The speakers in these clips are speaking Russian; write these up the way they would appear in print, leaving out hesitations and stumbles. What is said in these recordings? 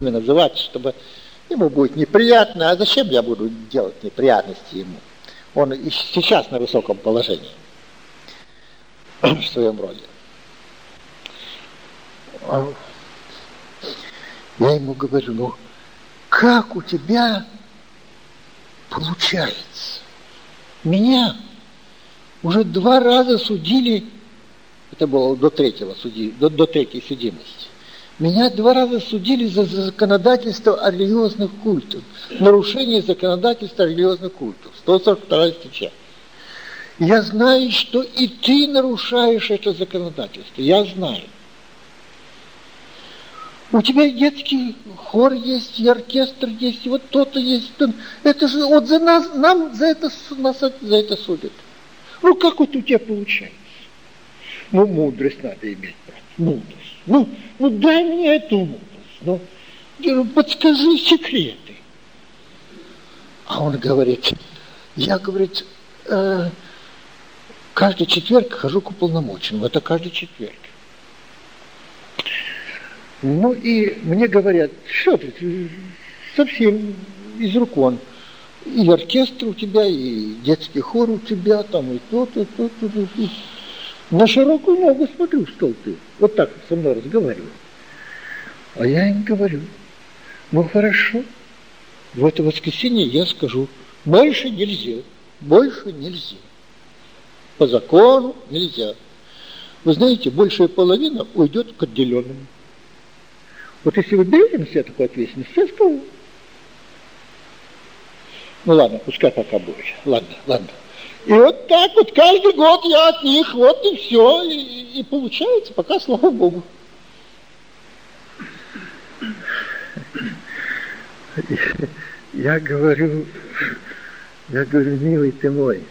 называть, чтобы ему будет неприятно. А зачем я буду делать неприятности ему? Он и сейчас на высоком положении в своем роде. Я ему говорю, ну как у тебя получается? Меня уже 2 раза судили, это было до третьей судимости. Меня 2 раза судили за законодательство о религиозных культах, нарушение законодательства о религиозных культах, 142 статья. Я знаю, что и ты нарушаешь это законодательство, я знаю. У тебя и детский хор есть, и оркестр есть, и вот то-то есть. Это же вот за нас, нас за это судят. Ну, как вот у тебя получается? Ну, мудрость надо иметь, брат, мудрость. Ну, дай мне эту мудрость, ну, подскажи секреты. А он говорит, я, говорит, каждый четверг хожу к уполномоченному, это каждый четверг. Ну и мне говорят, что ты, совсем из рук вон. И оркестр у тебя, и детский хор у тебя, там, и то-то. На широкую ногу смотрю в стол ты. Вот так со мной разговаривал. А я им говорю, ну хорошо, в это воскресенье я скажу, больше нельзя. По закону нельзя. Вы знаете, большая половина уйдет к отделенному. Вот если вы берете на себя такую ответственность, я скажу. Ну ладно, пускай пока будет. Ладно. И вот так вот каждый год я от них, вот и все. И получается, пока, слава Богу. Я говорю, милый ты мой,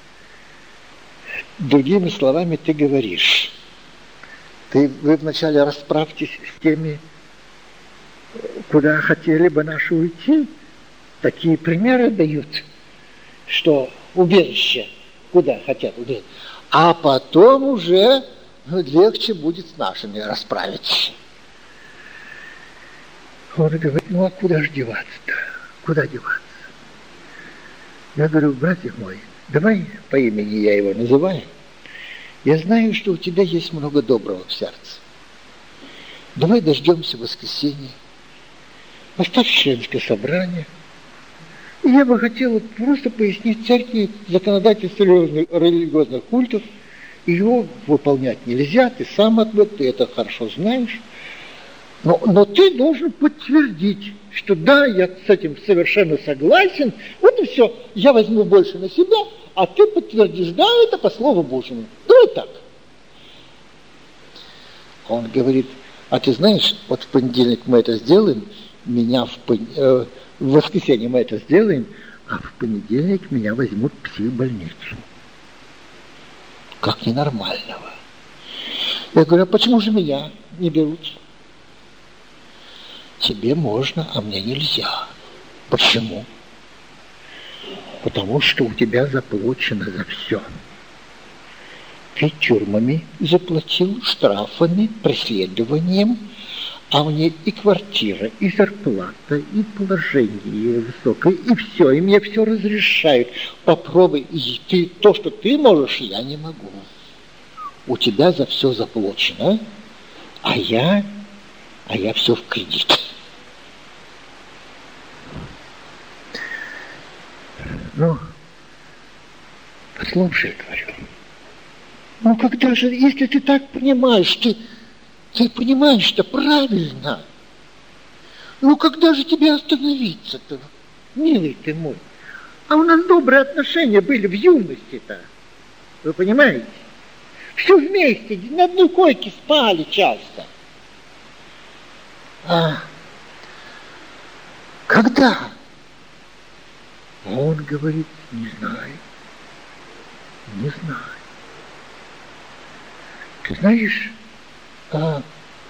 другими словами ты говоришь. Вы вначале расправьтесь с теми, куда хотели бы наши уйти. Такие примеры дают, что убежище, куда хотят убежать. А потом уже легче будет с нашими расправиться. Он говорит, ну а куда же деваться-то? Куда деваться? Я говорю, братья мои, давай по имени я его называю. Я знаю, что у тебя есть много доброго в сердце. Давай дождемся воскресенья. Поставь членское собрание. И я бы хотел просто пояснить церкви законодательство религиозных культов. Его выполнять нельзя, ты сам ответ, ты это хорошо знаешь. Но ты должен подтвердить, что да, я с этим совершенно согласен. Вот и все. Я возьму больше на себя, а ты подтвердишь, да, это по Слову Божьему. Давай так. Он говорит, а ты знаешь, вот в понедельник мы это сделаем, в воскресенье мы это сделаем, а в понедельник меня возьмут в психбольницу. Как ненормального. Я говорю, а почему же меня не берут? Тебе можно, а мне нельзя. Почему? Потому что у тебя заплачено за все. Ты тюрьмами заплатил, штрафами, преследованием, а мне и квартира, и зарплата, и положение высокое, и все, и мне все разрешают. Попробуй, и то, что ты можешь, я не могу. У тебя за все заплачено, а я все в кредит. Ну, послушай, говорю. Ну, когда же, если ты так понимаешь, ты понимаешь, что правильно. Ну, когда же тебе остановиться-то, милый ты мой? А у нас добрые отношения были в юности-то. Вы понимаете? Все вместе, на одной койке спали часто. Когда? Он говорит, не знаю. Ты знаешь, я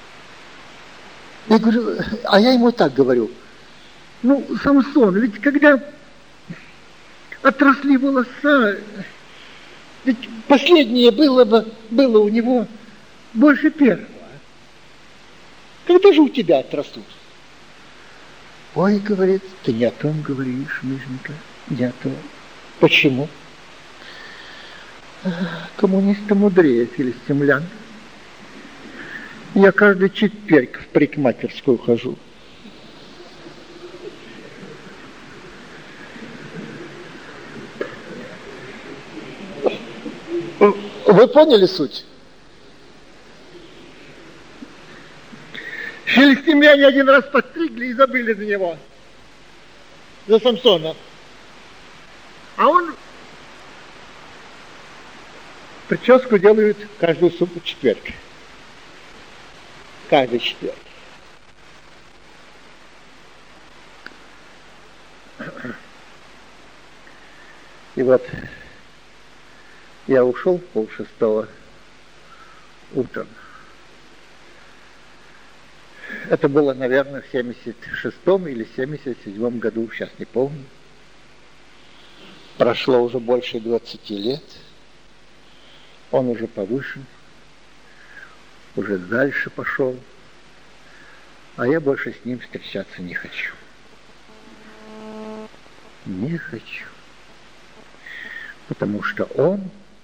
говорю, а я ему так говорю, ну, Самсон, ведь когда отросли волоса, ведь последнее было у него больше первого. Когда же у тебя отрастут? Ой, говорит, ты не о том говоришь, Мишенька, не о том. Почему? Коммунисты мудрее филистимлян. Я каждый четверг в парикмахерскую хожу. Вы поняли суть? Филистимляне один раз подстригли и забыли за него, за Самсона. А он прическу делает каждую субботу, четверг. Каждый четверг. И вот я ушел 5:30 утром. Это было, наверное, в 76-м или 77-м году, сейчас не помню. Прошло уже больше 20 лет. Он уже повышен, уже дальше пошел. А я больше с ним встречаться не хочу. Не хочу. Потому что он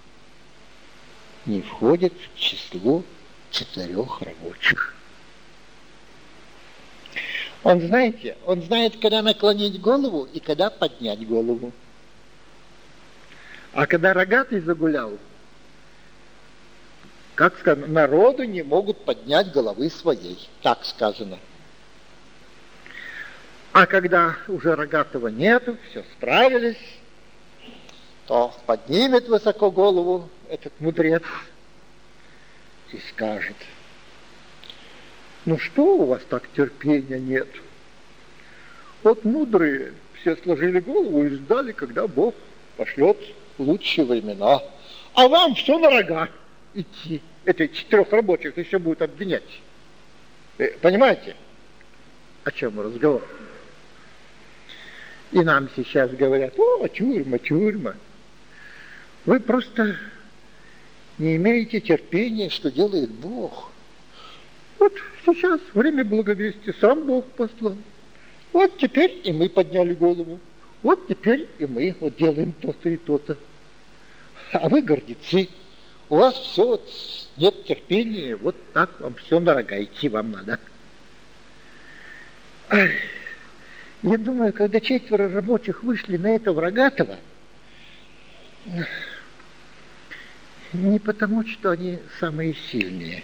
не входит в число 4 рабочих. Он, знаете, он знает, когда наклонить голову и когда поднять голову. А когда рогатый загулял, как сказано, народу не могут поднять головы своей, так сказано. А когда уже рогатого нету, все справились, то поднимет высоко голову этот мудрец и скажет: ну что у вас так терпения нет? Вот мудрые все сложили голову и ждали, когда Бог пошлет лучшие времена. А вам все на рога идти. Это 4 рабочих еще будут обвинять. Понимаете, о чем разговор? И нам сейчас говорят: о, тюрьма, тюрьма. Вы просто не имеете терпения, что делает Бог. Вот сейчас время благовестия, сам Бог послал. Вот теперь и мы подняли голову. Вот теперь и мы вот делаем то-то и то-то. А вы гордецы. У вас все вот нет терпения, вот так вам все на рога идти вам надо. Ай, я думаю, когда 4 рабочих вышли на этого рогатого, не потому, что они самые сильные.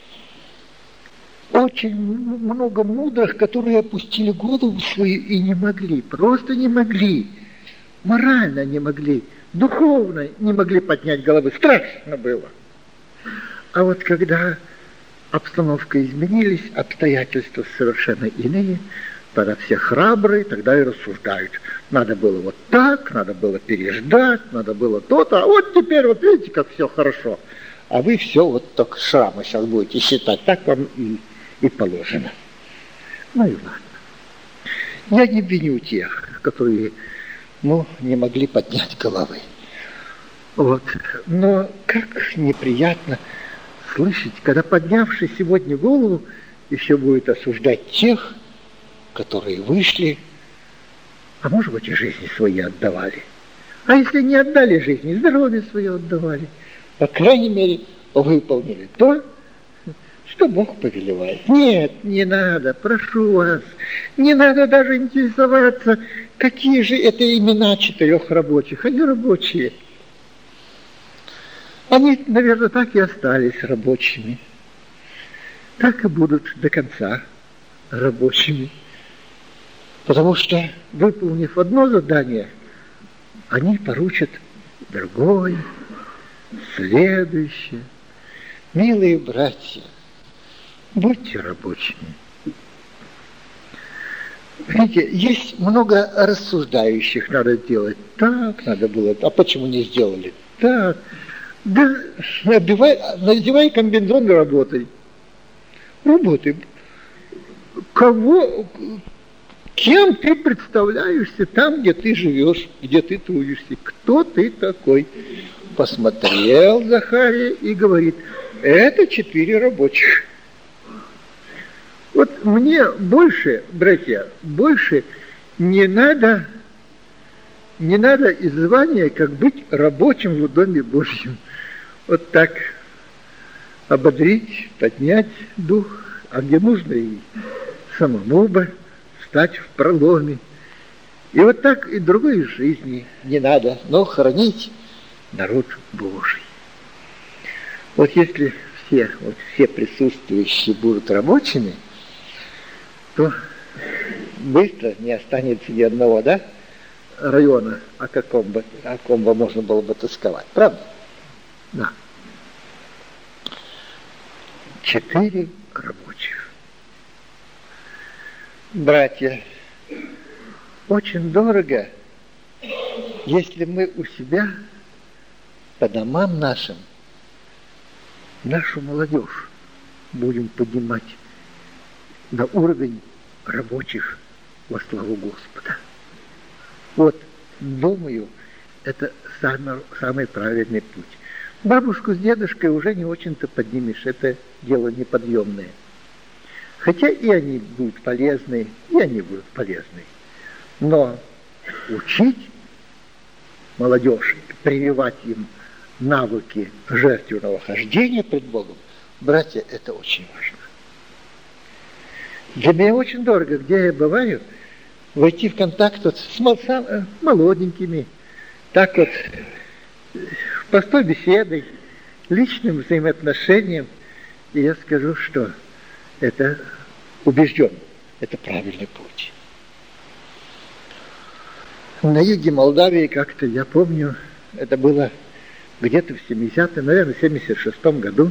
Очень много мудрых, которые опустили голову свою и не могли, просто не могли, морально не могли, духовно не могли поднять головы. Страшно было. А вот когда обстановка изменились, обстоятельства совершенно иные, тогда все храбрые, тогда и рассуждают. Надо было вот так, надо было переждать, надо было то-то, а вот теперь вот видите, как все хорошо. А вы все вот только шрамы сейчас будете считать, так вам и положено. Ну и ладно. Я не виню тех, которые, не могли поднять головы. Вот. Но как неприятно слышать, когда поднявший сегодня голову еще будет осуждать тех, которые вышли, а может быть и жизни свои отдавали. А если не отдали жизни, здоровье свое отдавали, по крайней мере, выполнили то, что Бог повелевает. Нет, не надо, прошу вас, не надо даже интересоваться, какие же это имена 4 рабочих. Они рабочие. Они, наверное, так и остались рабочими. Так и будут до конца рабочими. Потому что, выполнив одно задание, они поручат другое, следующее. Милые братья, будьте рабочими. Знаете, есть много рассуждающих, надо делать так, надо было, а почему не сделали так? Да надевай комбинезон и работай. Работай. Кем ты представляешься там, где ты живешь, где ты трудишься? Кто ты такой? Посмотрел Захария и говорит: это 4 рабочих. Вот мне больше, братья, больше не надо из звания, как быть рабочим в Доме Божьем. Вот так ободрить, поднять дух, а где нужно и самому бы стать в проломе. И вот так и другой жизни не надо, но хранить народ Божий. Вот если все присутствующие будут рабочими, то быстро не останется ни одного, да, района, о ком бы можно было бы тосковать. Правда? Да. 4 рабочих. Братья, очень дорого, если мы у себя по домам нашим нашу молодежь будем поднимать на уровень рабочих во славу Господа. Вот, думаю, это самый правильный путь. Бабушку с дедушкой уже не очень-то поднимешь, это дело неподъемное. Хотя и они будут полезны, Но учить молодежь, прививать им навыки жертвенного хождения пред Богом, братья, это очень важно. Для меня очень дорого, где я бываю, войти в контакт вот с молоденькими, так вот, простой беседой, личным взаимоотношением, и я скажу, что это убежден, это правильный путь. На юге Молдавии как-то, я помню, это было где-то в 70-м, наверное, в 76-м году.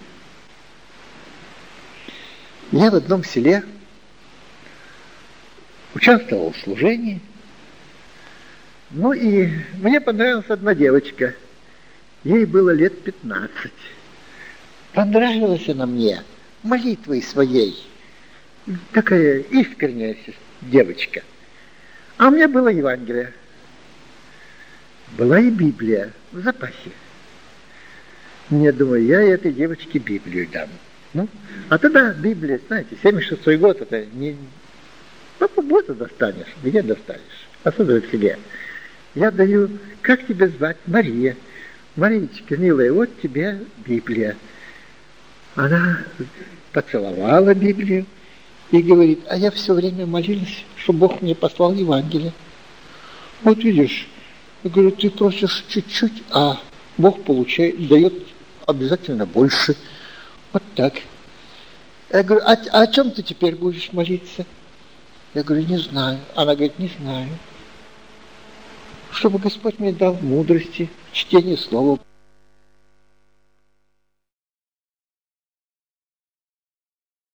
Я в одном селе участвовал в служении. Ну и мне понравилась одна девочка. Ей было лет 15. Понравилась она мне молитвой своей. Такая искренняя девочка. А у меня было Евангелие. Была и Библия в запасе. Мне, думаю, я этой девочке Библию дам. Ну, а тогда Библия, знаете, 76-й год, это не... Попозже достанешь, где достанешь, особенно в селе. Я даю, как тебя звать? Мария. Маричка, милая, вот тебе Библия. Она поцеловала Библию и говорит, а я все время молилась, что Бог мне послал Евангелие. Вот видишь, я говорю, ты просишь чуть-чуть, а Бог дает обязательно больше. Вот так. Я говорю, а о чем ты теперь будешь молиться? Я говорю, не знаю. Она говорит, не знаю. Чтобы Господь мне дал мудрости, чтение слова.